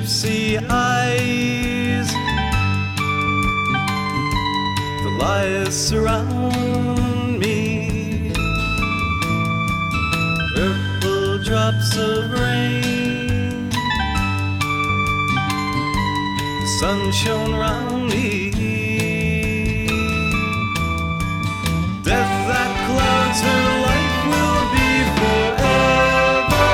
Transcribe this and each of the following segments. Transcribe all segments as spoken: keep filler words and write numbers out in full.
gypsy eyes. The lies surround me, purple drops of rain. The sun shone round me. Death that clouds her life will be forever.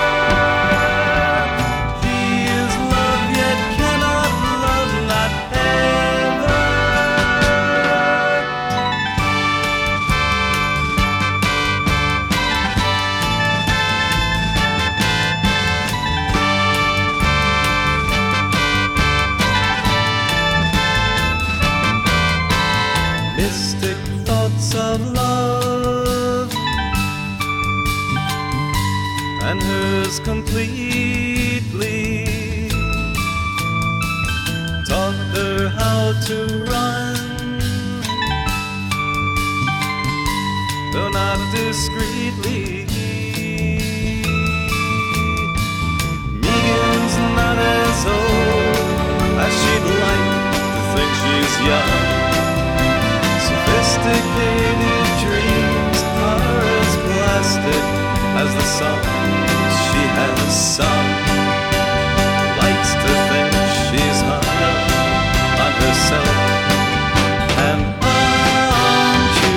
He is love yet cannot love, not ever. Mystic thoughts of love, and hers completely, taught her how to run, though not discreetly. Megan's not as old as she'd like to think she's young. Sophisticated dreams are as plastic as the songs she has sung. Likes to think she's hung up on herself. And aren't you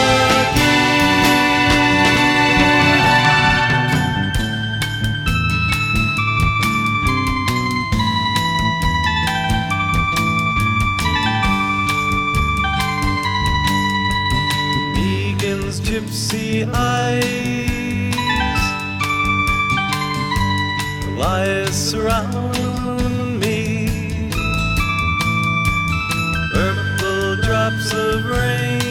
gypsy eyes, the lies surround me, purple drops of rain.